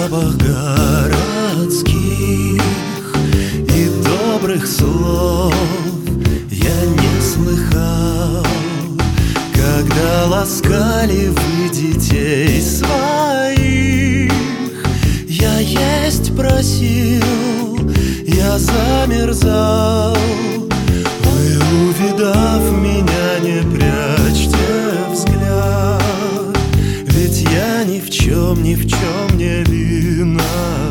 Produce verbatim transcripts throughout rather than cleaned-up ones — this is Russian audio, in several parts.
бабах городских и добрых слов я не слыхал, когда ласкали вы детей своих. Я есть просил, я замерзал. Вы, увидав меня, не прячьте взгляд, ведь я ни в чем, ни в чем не виноват.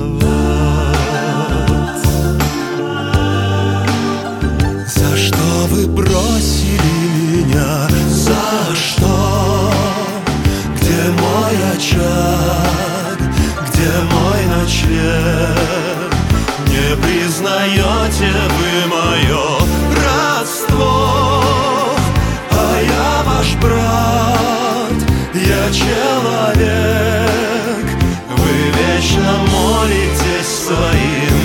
За что вы бросили меня? За что? Где мой очаг? Где мой ночлег? Не признаете вы мое родство? А я ваш брат, я человек. Вы вечно молитесь своим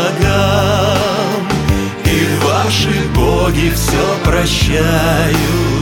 богам, и ваши боги все прощают.